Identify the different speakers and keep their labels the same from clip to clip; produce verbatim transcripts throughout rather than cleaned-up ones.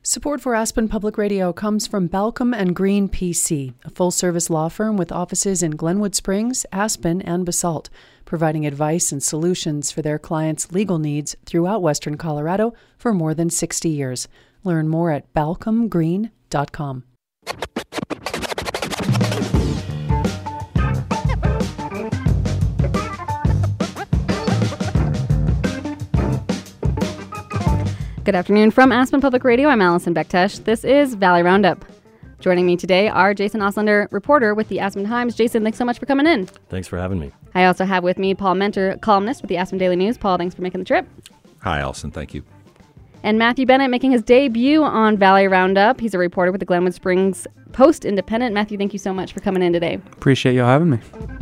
Speaker 1: Support for Aspen Public Radio comes from Balcom and Green P C, a full-service law firm with offices in Glenwood Springs, Aspen, and Basalt, providing advice and solutions for their clients' legal needs throughout Western Colorado for more than sixty years. Learn more at balcom green dot com.
Speaker 2: Good afternoon from Aspen Public Radio. I'm Allison Bektesh. This is Valley Roundup. Joining me today are Jason Oslander, reporter with the Aspen Times. Jason, thanks so much for coming in.
Speaker 3: Thanks for having me.
Speaker 2: I also have with me Paul Mentor, columnist with the Aspen Daily News. Paul, thanks for making the trip.
Speaker 4: Hi, Allison. Thank you.
Speaker 2: And Matthew Bennett making his debut on Valley Roundup. He's a reporter with the Glenwood Springs Post-Independent. Matthew, thank you so much for coming in today.
Speaker 5: Appreciate y'all having me.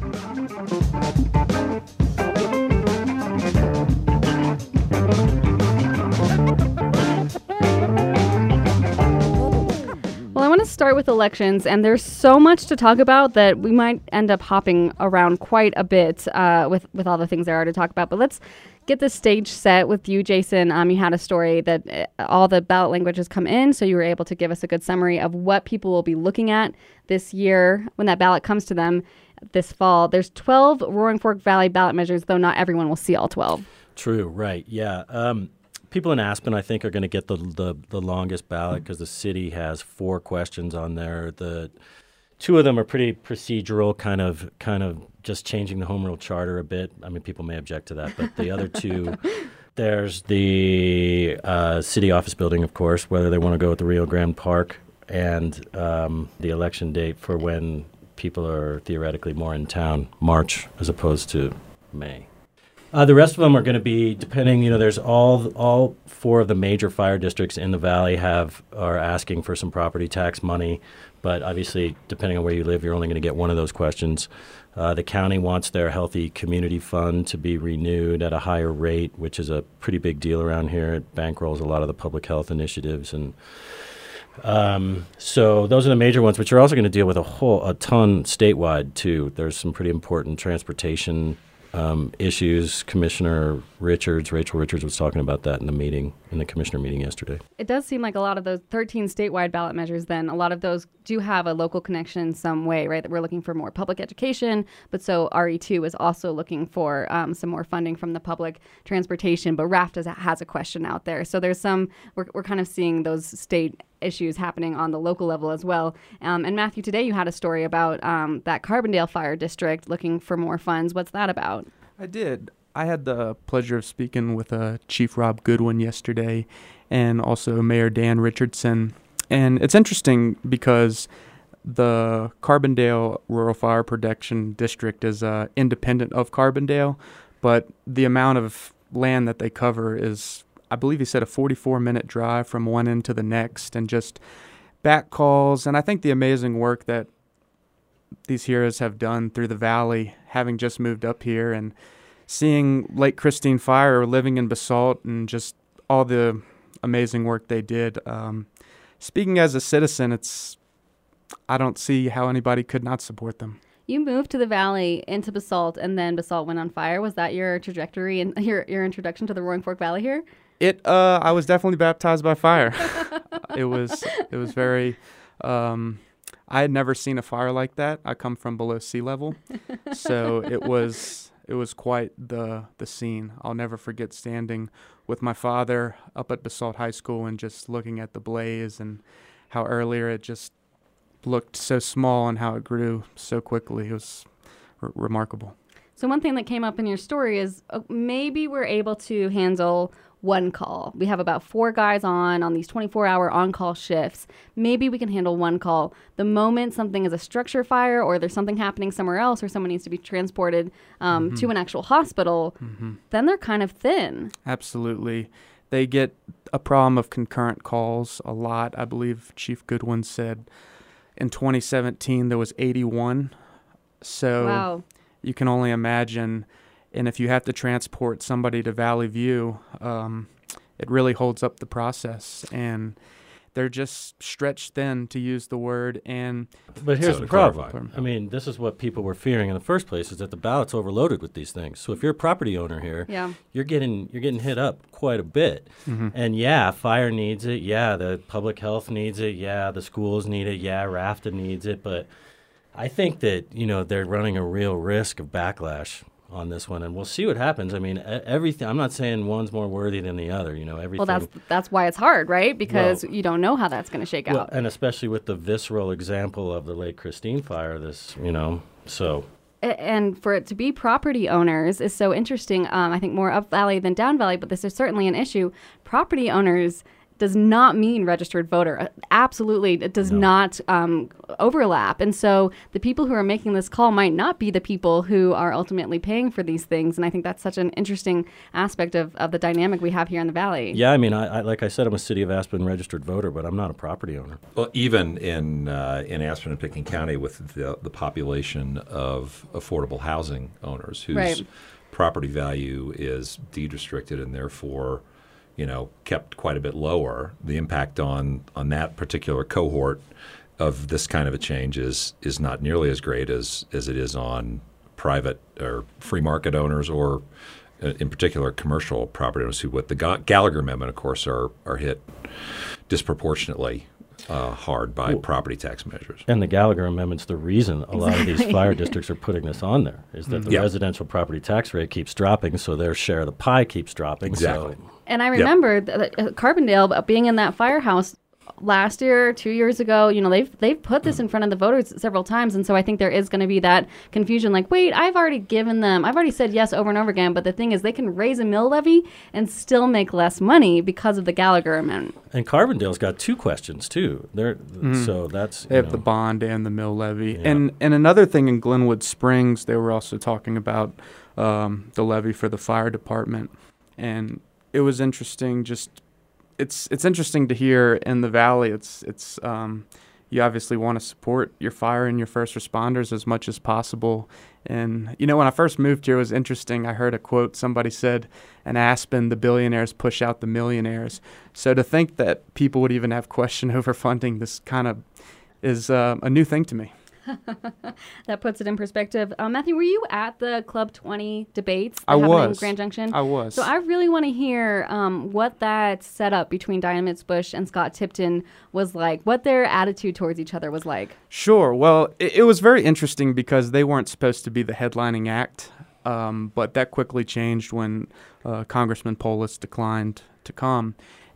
Speaker 2: Well, I want to start with elections, and there's so much to talk about that we might end up hopping around quite a bit uh, with, with all the things there are to talk about. But let's get the stage set with you, Jason. Um, you had a story that uh, all the ballot language has come in, so you were able to give us a good summary of what people will be looking at this year when that ballot comes to them this fall. There's twelve Roaring Fork Valley ballot measures, though not everyone will see all twelve.
Speaker 3: True, right, yeah. Um, people in Aspen, I think, are going to get the, the the longest ballot because the city has four questions on there. The two of them are pretty procedural, kind of kind of just changing the home rule charter a bit. I mean, people may object to that, but the other two, there's the uh, city office building, of course, whether they want to go with the Rio Grande Park, and um, the election date for when people are theoretically more in town, March as opposed to May. Uh, the rest of them are going to be depending. You know, there's all all four of the major fire districts in the valley have are asking for some property tax money, but obviously, depending on where you live, you're only going to get one of those questions. Uh, the county wants their healthy community fund to be renewed at a higher rate, which is a pretty big deal around here. It bankrolls a lot of the public health initiatives, and um, so those are the major ones. But you're also going to deal with a whole a ton statewide too. There's some pretty important transportation Um, issues. Commissioner Richards, Rachel Richards was talking about that in the meeting, in the commissioner meeting yesterday.
Speaker 2: It does seem like a lot of those thirteen statewide ballot measures, then, a lot of those do have a local connection in some way, right? That we're looking for more public education, but so R E two is also looking for um, some more funding from the public transportation, but RAFT has, has a question out there. So there's some, we're, we're kind of seeing those state issues happening on the local level as well. Um, and Matthew, today you had a story about um, that Carbondale Fire District looking for more funds. What's that about?
Speaker 5: I did. I had the pleasure of speaking with uh, Chief Rob Goodwin yesterday and also Mayor Dan Richardson. And it's interesting because the Carbondale Rural Fire Protection District is uh, independent of Carbondale, but the amount of land that they cover is, I believe he said, a forty-four minute drive from one end to the next, and just back calls. And I think the amazing work that these heroes have done through the valley, having just moved up here and seeing Lake Christine Fire, living in Basalt, and just all the amazing work they did. Um, speaking as a citizen, it's I don't see how anybody could not support them.
Speaker 2: You moved to the valley into Basalt, and then Basalt went on fire. Was that your trajectory and your your introduction to the Roaring Fork Valley here?
Speaker 5: It uh, I was definitely baptized by fire. it was it was very. Um, I had never seen a fire like that. I come from below sea level, so it was it was quite the the scene. I'll never forget standing with my father up at Basalt High School and just looking at the blaze and how earlier it just looked so small and how it grew so quickly. It was r- remarkable.
Speaker 2: So one thing that came up in your story is uh, maybe we're able to handle one call. We have about four guys on on these twenty-four hour on-call shifts. Maybe we can handle one call. The moment something is a structure fire or there's something happening somewhere else or someone needs to be transported um, mm-hmm. to an actual hospital, mm-hmm. then they're kind of thin.
Speaker 5: Absolutely. They get a problem of concurrent calls a lot. I believe Chief Goodwin said in twenty seventeen there was eighty-one. So
Speaker 2: wow.
Speaker 5: You can only imagine. And if you have to transport somebody to Valley View, um, it really holds up the process. And they're just stretched thin, to use the word. And
Speaker 3: But here's
Speaker 4: So
Speaker 3: the
Speaker 4: to
Speaker 3: problem.
Speaker 4: clarify.
Speaker 3: I mean, this is what people were fearing in the first place, is that the ballot's overloaded with these things. So if you're a property owner here,
Speaker 2: Yeah.
Speaker 3: you're getting you're getting hit up quite a bit.
Speaker 5: Mhm.
Speaker 3: And yeah, fire needs it. Yeah, the public health needs it. Yeah, the schools need it. Yeah, RAFTA needs it. But I think that, you know, they're running a real risk of backlash on this one, and we'll see what happens. I mean, e- everything. I'm not saying one's more worthy than the other. You know, everything.
Speaker 2: Well, that's that's why it's hard, right? Because
Speaker 3: Well-
Speaker 2: you don't know how that's going to shake
Speaker 3: Well,
Speaker 2: out.
Speaker 3: and especially with the visceral example of the Lake Christine fire. This, you know, so.
Speaker 2: A- And for it to be property owners is so interesting. Um, I think more up valley than down valley, but this is certainly an issue. Property owners does not mean registered voter. Uh, Absolutely, it does
Speaker 3: No.
Speaker 2: not um, overlap. And so the people who are making this call might not be the people who are ultimately paying for these things. And I think that's such an interesting aspect of, of the dynamic we have here in the valley.
Speaker 3: Yeah, I mean, I, I like I said, I'm a City of Aspen registered voter, but I'm not a property owner.
Speaker 4: Well, even in uh, in Aspen and Pickens County, with the, the population of affordable housing owners whose
Speaker 2: Right.
Speaker 4: property value is deed restricted and therefore, you know, kept quite a bit lower, the impact on on that particular cohort of this kind of a change is is not nearly as great as as it is on private or free market owners, or uh, in particular commercial property owners who, with the Ga- Gallagher Amendment, of course, are are hit disproportionately uh, hard by
Speaker 3: Well,
Speaker 4: property tax measures.
Speaker 3: And the Gallagher Amendment's the reason a lot of these
Speaker 2: Exactly.
Speaker 3: fire districts are putting this on there, is that the
Speaker 4: Yeah.
Speaker 3: residential property tax rate keeps dropping, so their share of the pie keeps dropping.
Speaker 4: Exactly.
Speaker 3: So
Speaker 2: And I remember th- th- Carbondale uh, being in that firehouse last year, two years ago. You know, they've they've put this in front of the voters several times, and so I think there is going to be that confusion. Like, wait, I've already given them, I've already said yes over and over again. But the thing is, they can raise a mill levy and still make less money because of the Gallagher Amendment.
Speaker 3: And Carbondale's got two questions too. They're
Speaker 5: Mhm.
Speaker 3: so that's
Speaker 5: They
Speaker 3: you
Speaker 5: have the
Speaker 3: know,
Speaker 5: bond and the mill levy.
Speaker 3: Yeah.
Speaker 5: And and another thing in Glenwood Springs, they were also talking about um, the levy for the fire department. And it was interesting, just it's it's interesting to hear in the valley. It's it's um, you obviously want to support your fire and your first responders as much as possible. And you know, when I first moved here, it was interesting. I heard a quote. Somebody said, "In Aspen, the billionaires push out the millionaires." So to think that people would even have question over funding this kind of is uh, a new thing to me.
Speaker 2: That puts it in perspective. Uh, Matthew, were you at the Club twenty debates that
Speaker 5: I
Speaker 2: happened in
Speaker 5: was.
Speaker 2: Grand Junction?
Speaker 5: I was.
Speaker 2: So I really want to hear um, what that setup between Diana Mitz-Bush and Scott Tipton was like, what their attitude towards each other was like.
Speaker 5: Sure. Well, it, it was very interesting because they weren't supposed to be the headlining act, um, but that quickly changed when uh, Congressman Polis declined to come.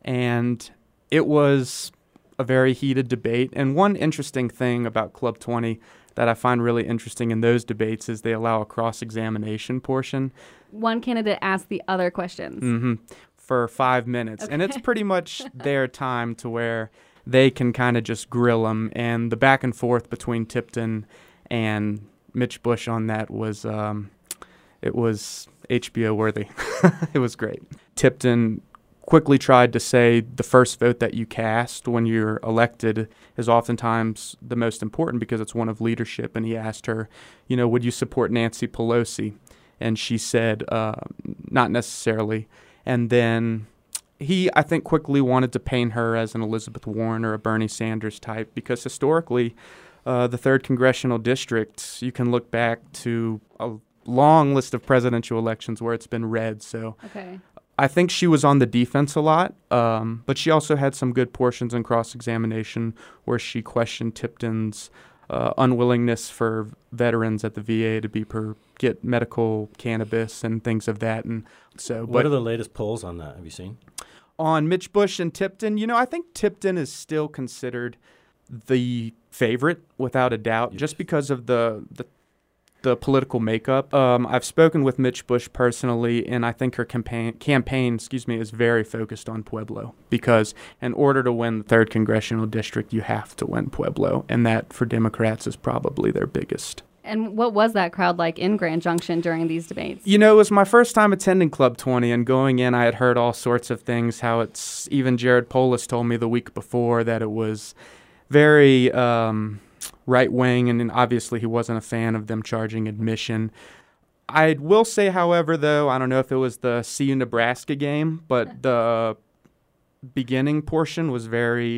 Speaker 5: And it was a very heated debate. And one interesting thing about Club twenty that I find really interesting in those debates is they allow a cross-examination portion.
Speaker 2: One candidate asked the other questions.
Speaker 5: hmm for five minutes. And it's pretty much their time to where they can kind of just grill them. And the back and forth between Tipton and Mitch Bush on that was, um, it was H B O worthy. It was great. Tipton quickly tried to say the first vote that you cast when you're elected is oftentimes the most important because it's one of leadership. And he asked her, you know, would you support Nancy Pelosi? And she said, uh, not necessarily. And then he, I think, quickly wanted to paint her as an Elizabeth Warren or a Bernie Sanders type because historically, uh, the third Congressional District, you can look back to a long list of presidential elections where it's been red. So
Speaker 2: Okay.
Speaker 5: I think she was on the defense a lot, um, but she also had some good portions in cross-examination where she questioned Tipton's uh, unwillingness for veterans at the V A to be per get medical cannabis and things of that. And so,
Speaker 3: what
Speaker 5: but
Speaker 3: are the latest polls on that? Have you seen?
Speaker 5: on Mitch Bush and Tipton, you know, I think Tipton is still considered the favorite without a doubt,
Speaker 3: Yes.
Speaker 5: just because of the the the political makeup. Um, I've spoken with Mitch Bush personally, and I think her campaign, campaign, excuse me, is very focused on Pueblo because in order to win the third Congressional District, you have to win Pueblo, and that for Democrats is probably their biggest.
Speaker 2: And what was that crowd like in Grand Junction during these debates?
Speaker 5: You know, it was my first time attending Club twenty, and going in, I had heard all sorts of things, how it's, even Jared Polis told me the week before that it was very um, right-wing, and then obviously he wasn't a fan of them charging admission. I will say, however, though, I don't know if it was the C U Nebraska game, but the beginning portion was very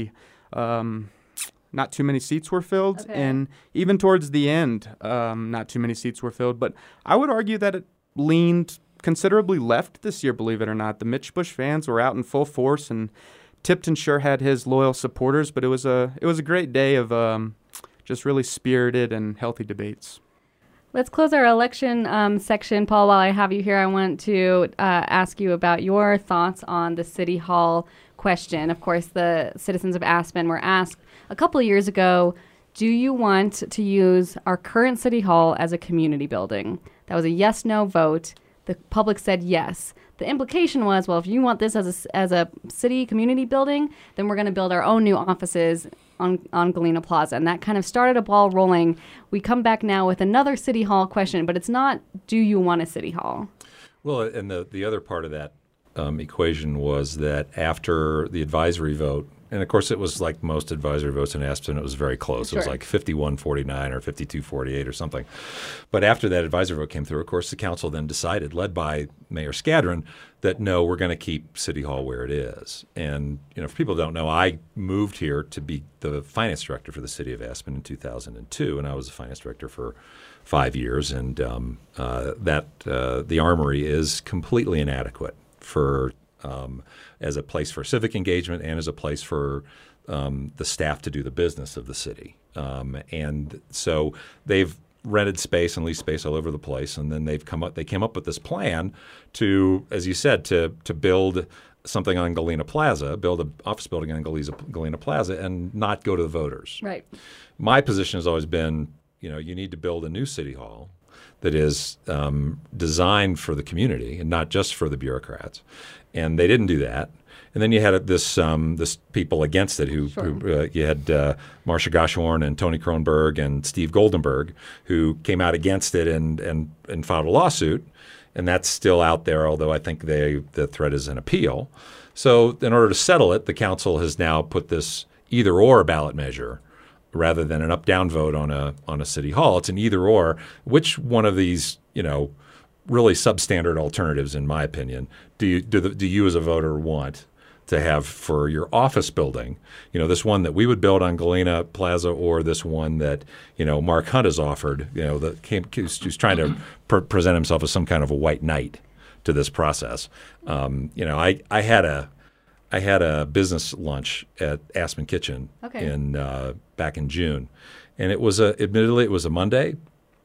Speaker 5: um, not too many seats were filled.
Speaker 2: Okay.
Speaker 5: And even towards the end, um, not too many seats were filled. But I would argue that it leaned considerably left this year, believe it or not. The Mitch Bush fans were out in full force, and Tipton sure had his loyal supporters. But it was a it was a great day of um, just really spirited and healthy debates.
Speaker 2: Let's close our election um, section. Paul, while I have you here, I want to uh, ask you about your thoughts on the City Hall question. Of course, the citizens of Aspen were asked a couple of years ago, do you want to use our current City Hall as a community building? That was a yes-no vote. The public said yes. The implication was, well, if you want this as a, as a city community building, then we're going to build our own new offices on, on Galena Plaza. And that kind of started a ball rolling. We come back now with another City Hall question, but it's not, do you want a City Hall?
Speaker 4: Well, and the, the other part of that um, equation was that after the advisory vote, and of course it was like most advisory votes in Aspen, it was very close.
Speaker 2: Sure.
Speaker 4: It was like fifty-one forty-nine or fifty-two forty-eight or something. But after that advisory vote came through, of course, the council then decided, led by Mayor Skadron, that no, we're going to keep City Hall where it is. And, you know, for people who don't know, I moved here to be the finance director for the city of Aspen in two thousand two, and I was the finance director for five years. And um, uh, that uh, the Armory is completely inadequate for um, as a place for civic engagement and as a place for um, the staff to do the business of the city. Um, and so they've rented space and leased space all over the place, and then they've come up. They came up with this plan to, as you said, to to build something on Galena Plaza, build an office building on Galena, Galena Plaza, and not go to the voters.
Speaker 2: Right.
Speaker 4: My position has always been, you know, you need to build a new city hall that is um, designed for the community and not just for the bureaucrats. And they didn't do that. And then you had this um, this people against it who,
Speaker 2: Sure.
Speaker 4: who uh, you had uh, Marcia Goshorn and Tony Kronberg and Steve Goldenberg who came out against it and and and filed a lawsuit, and that's still out there. Although I think they the threat is an appeal. So in order to settle it, the council has now put this either or ballot measure rather than an up down vote on a on a city hall. It's an either or. Which one of these, you know, really substandard alternatives, in my opinion, do you do, the, do you as a voter want to have for your office building? You know, this one that we would build on Galena Plaza, or this one that, you know, Mark Hunt has offered, you know, that came, who's trying to pre- present himself as some kind of a white knight to this process. Um, you know, I, I had a I had a business lunch at Aspen Kitchen
Speaker 2: Okay.
Speaker 4: in uh, back in June, and it was a admittedly it was a Monday.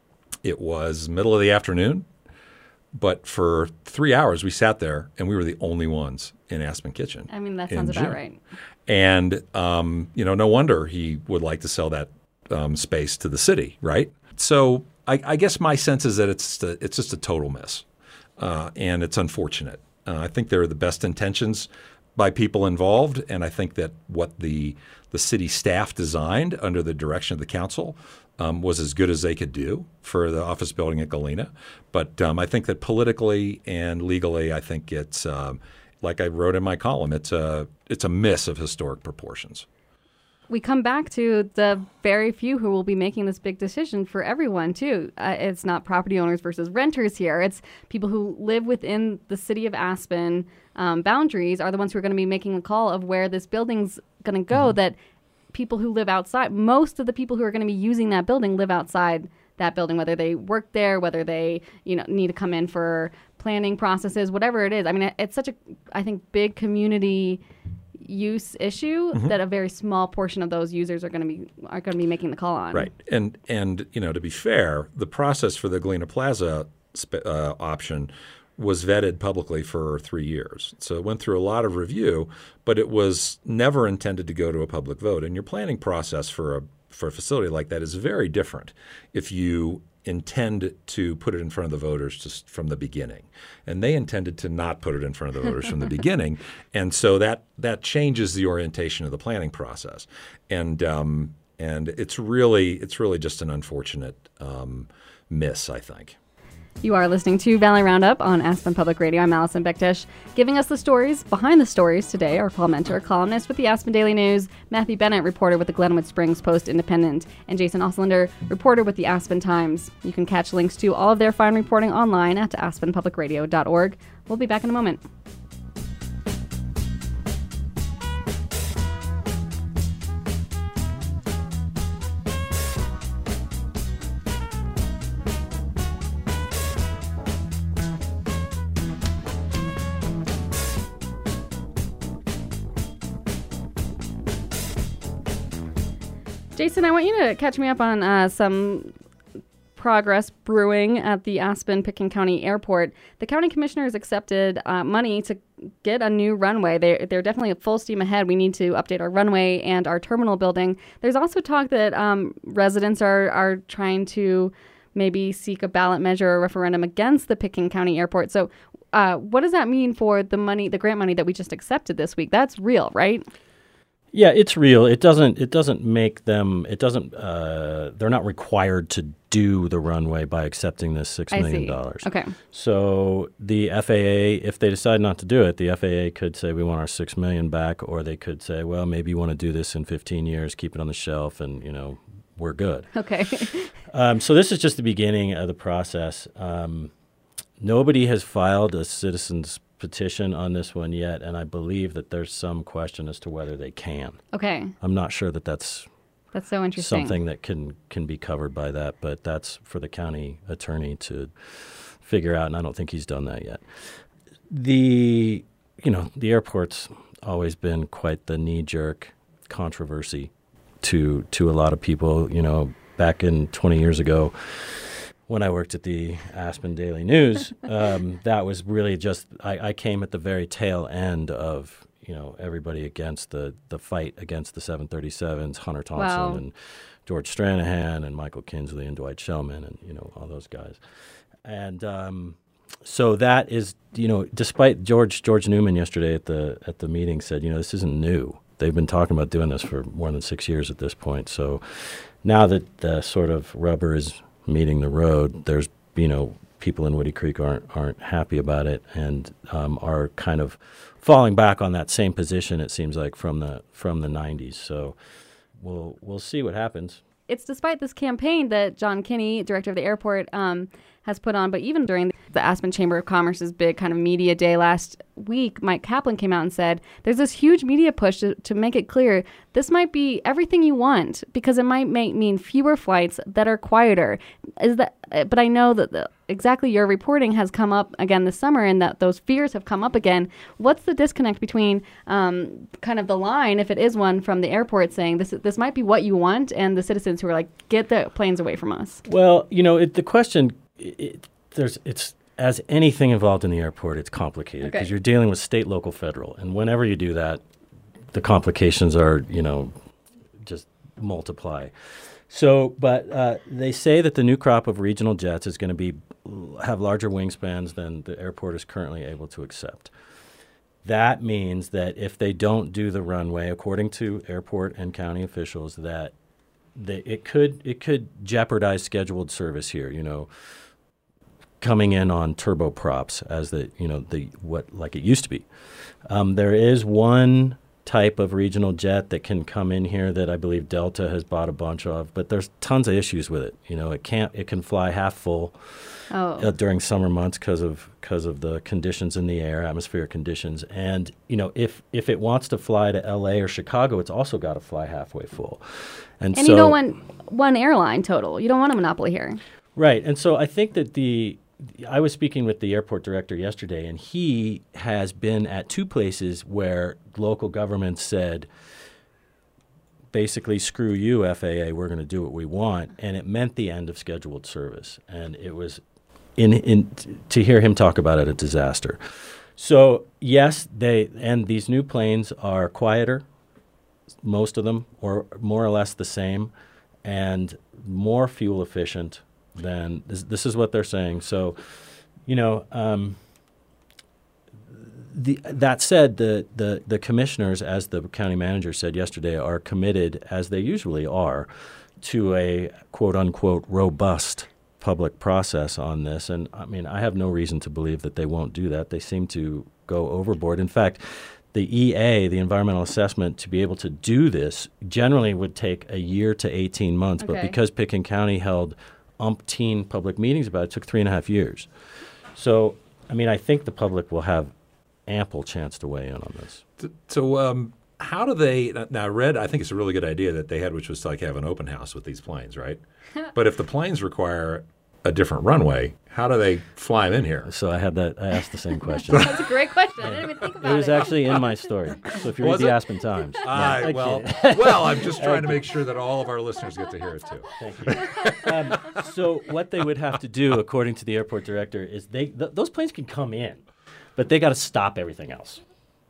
Speaker 4: It was middle of the afternoon. But for three hours, we sat there, and we were the only ones in Aspen Kitchen.
Speaker 2: I mean, that
Speaker 4: in
Speaker 2: sounds about
Speaker 4: June.
Speaker 2: right.
Speaker 4: And, um, you know, no wonder he would like to sell that um, space to the city, right? So I, I guess my sense is that it's just a, it's just a total miss, uh, and it's unfortunate. Uh, I think there are the best intentions by people involved, and I think that what the the city staff designed under the direction of the council Um, was as good as they could do for the office building at Galena. But um, I think that politically and legally, I think it's, um, like I wrote in my column, it's a, it's a miss of historic proportions.
Speaker 2: We come back to the very few who will be making this big decision for everyone, too. Uh, it's not property owners versus renters here. It's people who live within the city of Aspen um, boundaries are the ones who are going to be making the call of where this building's going to go. Mm-hmm. That people who live outside, most of the people who are going to be using that building live outside that building, whether they work there, whether they, you know, need to come in for planning processes, whatever it is. I mean, it's such a, I think, big community use issue mm-hmm. that a very small portion of those users are going to be are going to be making the call on.
Speaker 4: Right. And, and you know, to be fair, the process for the Galena Plaza sp- uh, option was vetted publicly for three years. So it went through a lot of review, but it was never intended to go to a public vote. And your planning process for a for a facility like that is very different if you intend to put it in front of the voters just from the beginning. And they intended to not put it in front of the voters from the beginning. And so that that changes the orientation of the planning process. And um, and it's really it's really just an unfortunate um, miss, I think.
Speaker 2: You are listening to Valley Roundup on Aspen Public Radio. I'm Allison Bektesh. Giving us the stories behind the stories today are Paul Mentor, columnist with the Aspen Daily News, Matthew Bennett, reporter with the Glenwood Springs Post-Independent, and Jason Oslander, reporter with the Aspen Times. You can catch links to all of their fine reporting online at aspen public radio dot org. We'll be back in a moment. Jason, I want you to catch me up on uh, some progress brewing at the Aspen-Pitkin County Airport. The county commissioners accepted uh, money to get a new runway. They're, they're definitely full steam ahead. We need to update our runway and our terminal building. There's also talk that um, residents are, are trying to maybe seek a ballot measure or referendum against the Pitkin County Airport. So uh, what does that mean for the money, the grant money that we just accepted this week? That's real, right?
Speaker 3: Yeah, it's real. It doesn't. It doesn't make them. It doesn't. Uh, they're not required to do the runway by accepting this six million dollars.
Speaker 2: Okay.
Speaker 3: So the F A A, if they decide not to do it, the F A A could say we want our six million back, or they could say, well, maybe you want to do this in fifteen years, keep it on the shelf, and you know we're good.
Speaker 2: Okay.
Speaker 3: um, so this is just the beginning of the process. Um, nobody has filed a citizen's petition on this one yet, and I believe that there's some question as to whether they can.
Speaker 2: Okay.
Speaker 3: I'm not sure that that's
Speaker 2: That's so interesting.
Speaker 3: something that can can be covered by that, but that's for the county attorney to figure out, and I don't think he's done that yet. The you know the airport's always been quite the knee-jerk controversy to to a lot of people. You know, back in twenty years ago, when I worked at the Aspen Daily News, um, that was really just I, I came at the very tail end of you know everybody against the the fight against the seven thirty-sevens, Hunter Thompson
Speaker 2: Wow.
Speaker 3: and George Stranahan and Michael Kinsley and Dwight Shellman and you know all those guys, and um, so that is you know despite George George Newman yesterday at the at the meeting said you know this isn't new. They've been talking about doing this for more than six years at this point. So now that the sort of rubber is meeting the road, there's you know people in Woody Creek aren't aren't happy about it and um, are kind of falling back on that same position. It seems like from the from the nineties. So we'll we'll see what happens.
Speaker 2: It's despite this campaign that John Kinney, director of the airport, um, has put on. But even during the Aspen Chamber of Commerce's big kind of media day last week, Mike Kaplan came out and said, there's this huge media push to, to make it clear this might be everything you want because it might make, mean fewer flights that are quieter. Is that? But I know that the, exactly your reporting has come up again this summer and that those fears have come up again. What's the disconnect between um, kind of the line, if it is one, from the airport saying this this might be what you want and the citizens who are like, get the planes away from us?
Speaker 3: Well, you know, it, the question, it, there's it's as anything involved in the airport, it's complicated because
Speaker 2: Okay.
Speaker 3: you're dealing with state, local, federal. And whenever you do that, the complications are, you know, just multiply. So, but uh, they say that the new crop of regional jets is going to be have larger wingspans than the airport is currently able to accept. That means that if they don't do the runway, according to airport and county officials, that they, it could it could jeopardize scheduled service here. You know, coming in on turboprops as the you know the what like it used to be. Um, there is one type of regional jet that can come in here that I believe Delta has bought a bunch of, but there's tons of issues with it. You know, it can't it can fly half full
Speaker 2: Oh.
Speaker 3: uh, during summer months because of because of the conditions in the air, atmospheric conditions, and you know if if it wants to fly to L A or Chicago, it's also got to fly halfway full. And,
Speaker 2: And
Speaker 3: so,
Speaker 2: you don't want one airline total. You don't want a monopoly here.
Speaker 3: right, and so I think that the I was speaking with the airport director yesterday, and he has been at two places where local governments said, basically, screw you, F A A, we're going to do what we want, and it meant the end of scheduled service. And it was, in, in to hear him talk about it, a disaster. So, yes, they and these new planes are quieter, most of them, or more or less the same, and more fuel efficient than this, this is what they're saying. So, you know, um, the, that said, the, the, the commissioners, as the county manager said yesterday, are committed, as they usually are, to a quote-unquote robust public process on this. And, I mean, I have no reason to believe that they won't do that. They seem to go overboard. In fact, the E A, the environmental assessment, to be able to do this generally would take a year to eighteen months.
Speaker 2: Okay.
Speaker 3: But because Pitkin County held umpteen public meetings about it, it took three and a half years. So, I mean, I think the public will have ample chance to weigh in on this.
Speaker 4: So um, how do they – now, I read – I think it's a really good idea that they had, which was to like have an open house with these planes, right? But if the planes require a different runway, how do they fly them in here?
Speaker 3: So I had that. I asked the same question.
Speaker 2: That's a great question. I didn't even think about
Speaker 3: It
Speaker 2: it.
Speaker 3: was actually in my story. So if you read
Speaker 4: Was
Speaker 3: the
Speaker 4: it?
Speaker 3: Aspen Times,
Speaker 4: Ah,
Speaker 3: Yeah,
Speaker 4: well,
Speaker 3: okay.
Speaker 4: well, I'm just trying to make sure that all of our listeners get to hear it too.
Speaker 3: Thank you. Um, so what they would have to do, according to the airport director, is they th- those planes can come in, but they got to stop everything else.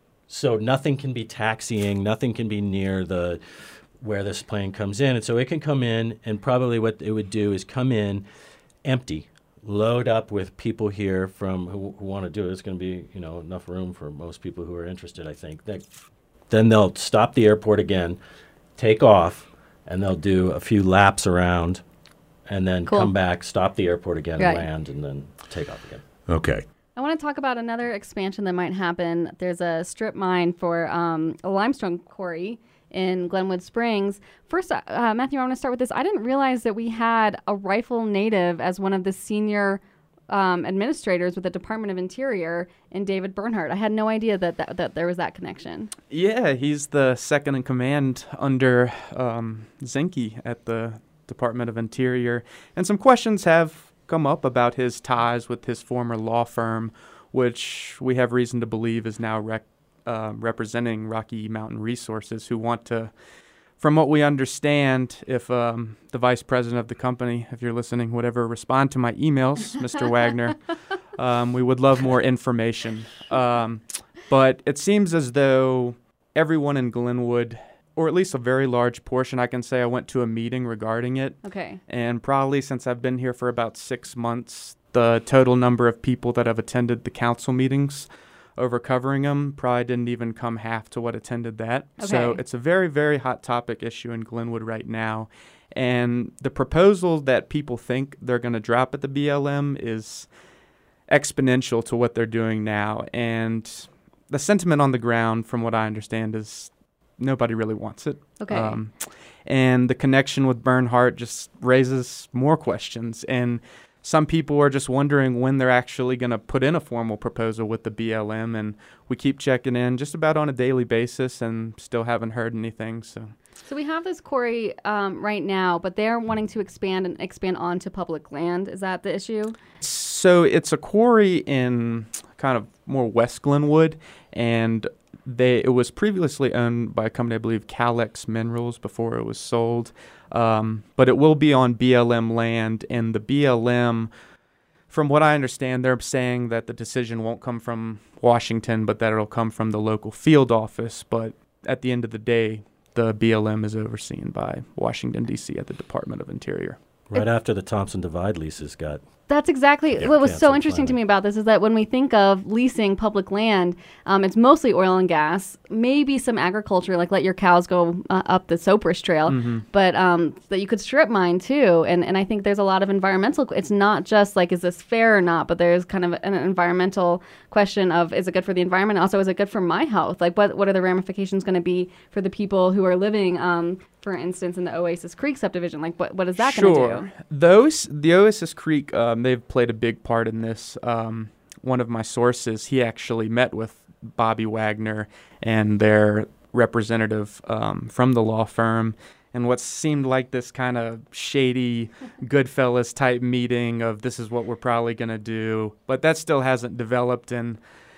Speaker 3: So nothing can be taxiing, nothing can be near the where this plane comes in, and so it can come in, and probably what it would do is come in empty, load up with people here from who, who want to do it. It's going to be, you know, enough room for most people who are interested, I think. That, then they'll stop the airport again, take off, and they'll do a few laps around, and then
Speaker 2: Cool.
Speaker 3: come back, stop the airport again,
Speaker 2: Right.
Speaker 3: and land, and then take off again.
Speaker 4: Okay.
Speaker 2: I want to talk about another expansion that might happen. There's a strip mine for um, a limestone quarry in Glenwood Springs. First, uh, uh, Matthew, I want to start with this. I didn't realize that we had a rifle native as one of the senior um, administrators with the Department of Interior in David Bernhardt. I had no idea that, that, that there was that connection.
Speaker 5: Yeah, he's the second in command under um, Zinke at the Department of Interior. And some questions have come up about his ties with his former law firm, which we have reason to believe is now rec- uh, representing Rocky Mountain Resources, who want to, from what we understand, if um, the vice president of the company, if you're listening, would ever respond to my emails, Mister Wagner, um, we would love more information. Um, but it seems as though everyone in Glenwood, or at least a very large portion, I can say I went to a meeting regarding it.
Speaker 2: Okay.
Speaker 5: And probably since I've been here for about six months, the total number of people that have attended the council meetings over covering them probably didn't even come half to what attended that. So
Speaker 2: Okay.
Speaker 5: it's a very, very hot topic issue in Glenwood right now. And the proposal that people think they're going to drop at the B L M is exponential to what they're doing now. And the sentiment on the ground, from what I understand, is nobody really wants it.
Speaker 2: Okay.
Speaker 5: Um, and the connection with Bernhardt just raises more questions. And some people are just wondering when they're actually going to put in a formal proposal with the B L M. And we keep checking in just about on a daily basis and still haven't heard anything. So
Speaker 2: So we have this quarry um, right now, but they're wanting to expand and expand onto public land. Is that the issue?
Speaker 5: So it's a quarry in kind of more West Glenwood, and they it was previously owned by a company, I believe, Calex Minerals, before it was sold. Um, but it will be on B L M land, and the B L M, from what I understand, they're saying that the decision won't come from Washington, but that it'll come from the local field office. But at the end of the day, the B L M is overseen by Washington, D C at the Department of Interior.
Speaker 3: Right after the Thompson Divide leases got
Speaker 2: That's exactly
Speaker 3: Yeah,
Speaker 2: what was so
Speaker 3: canceled
Speaker 2: interesting to
Speaker 3: finally.
Speaker 2: me about this is that when we think of leasing public land, um, it's mostly oil and gas, maybe some agriculture, like let your cows go uh, up the Sopris Trail,
Speaker 5: Mm-hmm.
Speaker 2: but um, that you could strip mine too. And and I think there's a lot of environmental. It's not just like is this fair or not, but there's kind of an environmental question of is it good for the environment? Also, is it good for my health? Like what what are the ramifications going to be for the people who are living? Um, for instance, in the Oasis Creek subdivision, like what, what is that going to
Speaker 5: Sure.
Speaker 2: do?
Speaker 5: Those the Oasis Creek, um, they've played a big part in this. Um, one of my sources, he actually met with Bobby Wagner and their representative um, from the law firm, and what seemed like this kind of shady Goodfellas type meeting of this is what we're probably going to do, but that still hasn't developed, and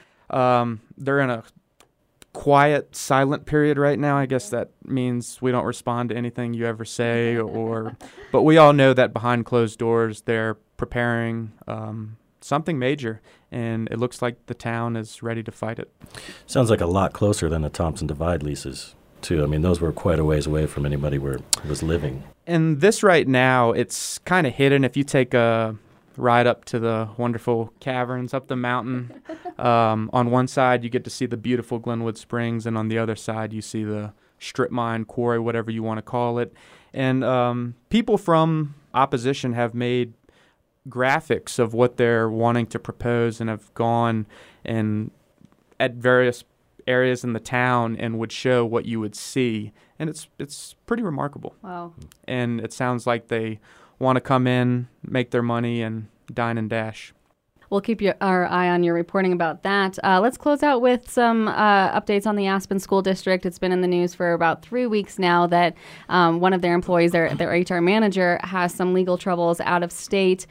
Speaker 5: um, they're in a quiet, silent period right now. I guess that means we don't respond to anything you ever say, or, but we all know that behind closed doors they're preparing um, something major, and it looks like the town is ready to fight it.
Speaker 3: sounds like a lot closer than the Thompson Divide leases too. I mean, those were quite a ways away from anybody where was living.
Speaker 5: And this right now, it's kind of hidden. If you take a ride up to the wonderful caverns up the mountain, um, on one side you get to see the beautiful Glenwood Springs, and on the other side you see the strip mine, quarry, whatever you want to call it. And um, people from opposition have made graphics of what they're wanting to propose and have gone and at various areas in the town and would show what you would see. And it's it's pretty remarkable.
Speaker 2: Wow.
Speaker 5: And it sounds like they want to come in, make their money, and dine and dash.
Speaker 2: We'll keep your, our eye on your reporting about that. Uh, let's close out with some uh, updates on the Aspen School District. It's been in the news for about three weeks now that um, one of their employees, their, their H R manager, has some legal troubles out of state.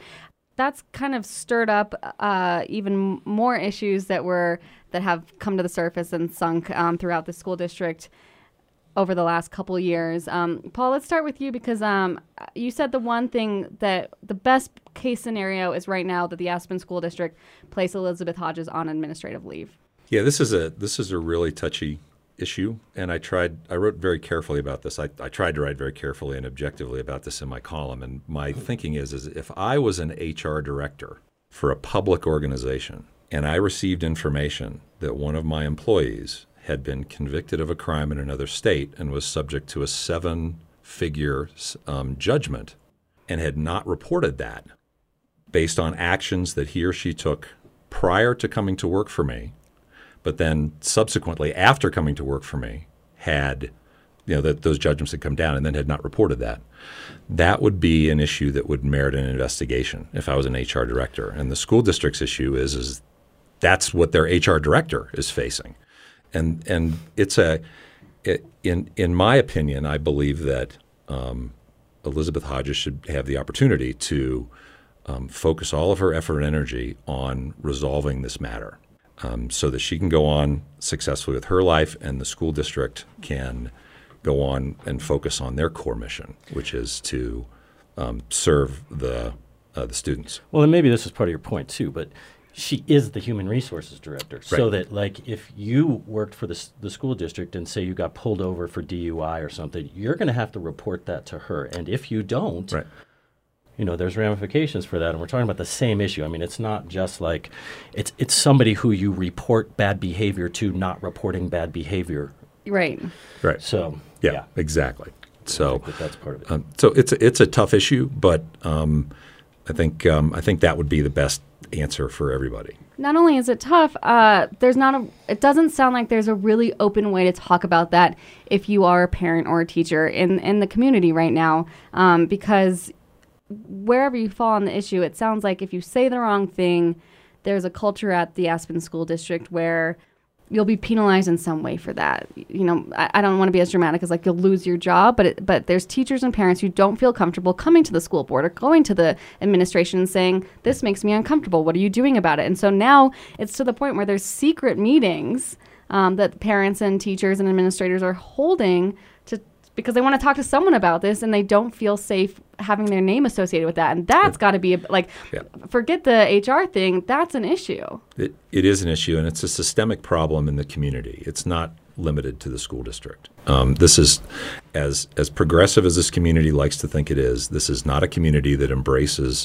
Speaker 2: that's kind of stirred up uh, even more issues that were that have come to the surface and sunk um, throughout the school district over the last couple of years. Um, Paul, let's start with you because um, you said the one thing that the best case scenario is right now that the Aspen School District place Elizabeth Hodges on administrative leave.
Speaker 4: Yeah, this is a this is a really touchy issue, and I tried. I wrote very carefully about this. I, I tried to write very carefully and objectively about this in my column. And my thinking is, is if I was an H R director for a public organization and I received information that one of my employees had been convicted of a crime in another state and was subject to a seven-figure um, judgment and had not reported that based on actions that he or she took prior to coming to work for me, but then subsequently after coming to work for me had, you know, that those judgments had come down and then had not reported that, that would be an issue that would merit an investigation if I was an H R director. And the school district's issue is, is that's what their H R director is facing. And and it's a it, in in my opinion, I believe that um, Elizabeth Hodges should have the opportunity to um, focus all of her effort and energy on resolving this matter, um, so that she can go on successfully with her life, and the school district can go on and focus on their core mission, which is to um, serve the uh, the students.
Speaker 3: Well, and maybe this is part of your point too, but she is the human resources director. Right. So that, like, if you worked for the, s- the school district and say you got pulled over for D U I or something, you're going to have to report that to her. And if you don't,
Speaker 4: right.
Speaker 3: you know, there's ramifications for that. And we're talking about the same issue. I mean, it's not just like it's it's somebody who you report bad behavior to, not reporting bad behavior.
Speaker 2: Right.
Speaker 4: Right.
Speaker 3: So,
Speaker 4: yeah,
Speaker 3: yeah.
Speaker 4: exactly. So
Speaker 3: that that's part of it.
Speaker 4: Um, so it's a, it's a tough issue, but um, I think um, I think that would be the best answer for everybody.
Speaker 2: Not only is it tough, uh, there's not a. It doesn't sound like there's a really open way to talk about that if you are a parent or a teacher in in the community right now, um, because wherever you fall on the issue, it sounds like if you say the wrong thing, there's a culture at the Aspen School District where you'll be penalized in some way for that. You know, I, I don't want to be as dramatic as like you'll lose your job, but it, but there's teachers and parents who don't feel comfortable coming to the school board or going to the administration and saying, this makes me uncomfortable. What are you doing about it? And so now it's to the point where there's secret meetings um, that parents and teachers and administrators are holding to because they want to talk to someone about this and they don't feel safe having their name associated with that. And that's got to be, a, like, yeah. forget the H R thing, that's an issue.
Speaker 4: It, it is an issue, and it's a systemic problem in the community. It's not limited to the school district. Um, this is, as as progressive as this community likes to think it is, this is not a community that embraces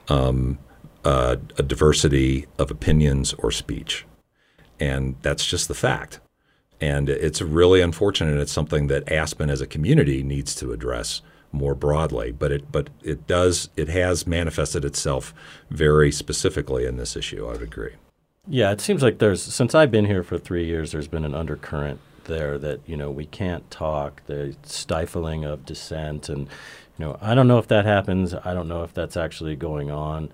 Speaker 4: um, uh, a diversity of opinions or speech. And that's just the fact. And it's really unfortunate. It's something that Aspen as a community needs to address more broadly. But it but it does it has manifested itself very specifically in this issue, I would agree.
Speaker 3: Yeah, it seems like there's, since I've been here for three years, there's been an undercurrent there that, you know, we can't talk, the stifling of dissent. And, you know, I don't know if that happens. I don't know if that's actually going on.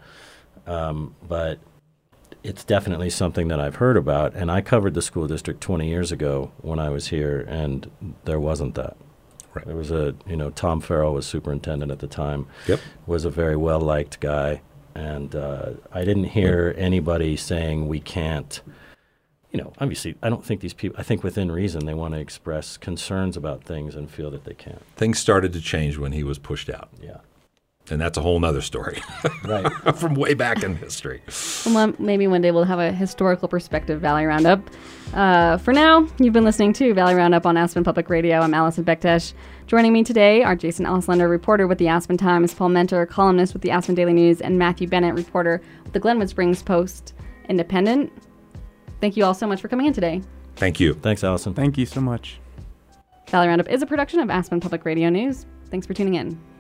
Speaker 3: Um, but it's definitely something that I've heard about. And I covered the school district twenty years ago when I was here, and there wasn't that.
Speaker 4: Right.
Speaker 3: There was a, you know, Tom Farrell was superintendent at the time.
Speaker 4: Yep.
Speaker 3: Was a very well-liked guy. And uh, I didn't hear anybody saying we can't, you know, obviously, I don't think these people, I think within reason, they want to express concerns about things and feel that they can't.
Speaker 4: Things started to change when he was pushed out.
Speaker 3: Yeah.
Speaker 4: And that's a whole nother story.
Speaker 3: Right.
Speaker 4: From way back in history.
Speaker 2: Well, maybe one day we'll have a historical perspective Valley Roundup. Uh, for now, you've been listening to Valley Roundup on Aspen Public Radio. I'm Allison Bektesh. Joining me today are Jason Auslander, reporter with the Aspen Times, Paul Mentor, columnist with the Aspen Daily News, and Matthew Bennett, reporter with the Glenwood Springs Post Independent. Thank you all so much for coming in today.
Speaker 4: Thank you.
Speaker 3: Thanks, Allison.
Speaker 5: Thank you so much.
Speaker 2: Valley Roundup is a production of Aspen Public Radio News. Thanks for tuning in.